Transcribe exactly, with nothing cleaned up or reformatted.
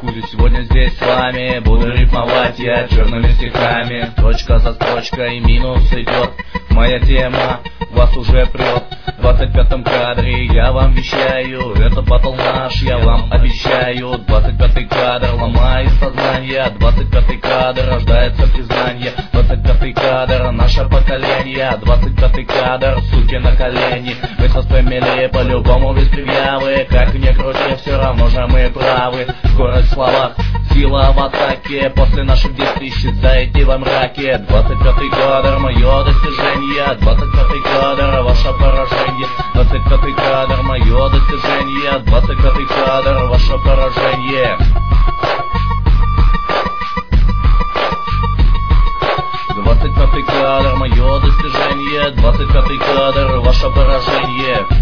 Кузю сегодня здесь с вами, буду рифмовать я черными стихами. Строчка за строчкой минус идет, моя тема вас уже прет. В двадцать пятом кадре я вам вещаю, это батл наш, я вам обещаю. Двадцать пятый кадр ломает сознание, двадцать пятый кадр рождается признание. Двадцать пятый кадр наше поколение, двадцать пятый кадр суки на колени. Мы со фэмили по-любому без предъявы, как ни крути, все равно же мы правы. Скорость в словах, сила в атаке, после наших действий исчезаете во мраке. Двадцать пятый кадр мое достижение, двадцать пятый кадр ваше поражение. Двадцать пятый кадр мое достижение, двадцать пятый кадр ваше поражение. Двадцать пятый кадр мое достижение, двадцать пятый кадр ваше поражение.